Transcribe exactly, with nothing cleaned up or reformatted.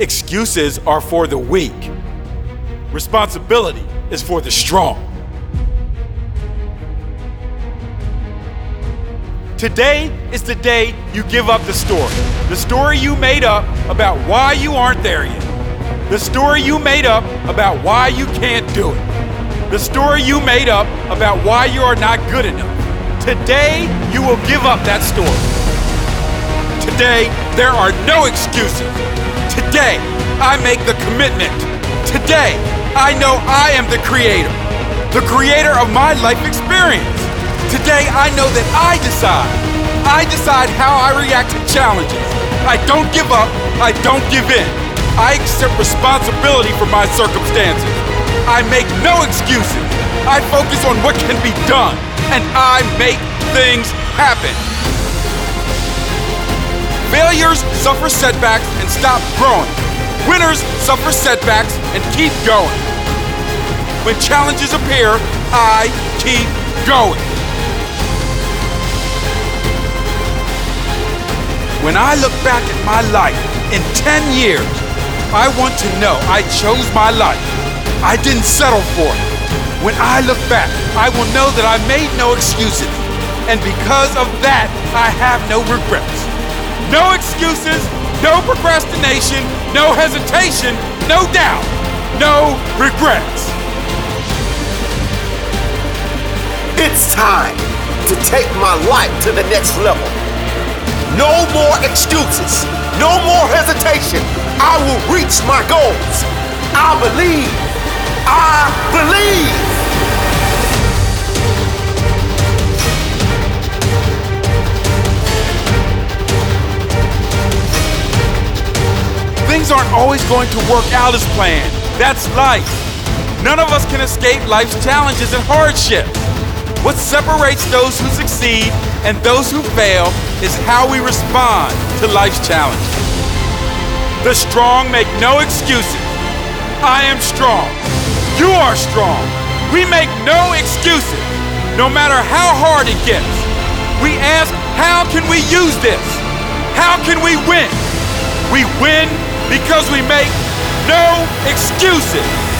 Excuses are for the weak. Responsibility is for the strong. Today is the day you give up the story. The story you made up about why you aren't there yet. The story you made up about why you can't do it. The story you made up about why you are not good enough. Today, you will give up that story. Today, there are no excuses. Today, I make the commitment. Today, I know I am the creator, the creator of my life experience. Today, I know that I decide. I decide how I react to challenges. I don't give up. I don't give in. I accept responsibility for my circumstances. I make no excuses. I focus on what can be done, and I make things happen. Failures suffer setbacks and stop growing. Winners suffer setbacks and keep going. When challenges appear, I keep going. When I look back at my life in ten years, I want to know I chose my life. I didn't settle for it. When I look back, I will know that I made no excuses. And because of that, I have no regrets. No excuses, no procrastination, no hesitation, no doubt, no regrets. It's time to take my life to the next level. No more excuses, no more hesitation. I will reach my goals. I believe. I believe. Things aren't always going to work out as planned. That's life. None of us can escape life's challenges and hardships. What separates those who succeed and those who fail is how we respond to life's challenges. The strong make no excuses. I am strong. You are strong. We make no excuses, no matter how hard it gets. We ask, how can we use this? How can we win? We win because we make no excuses.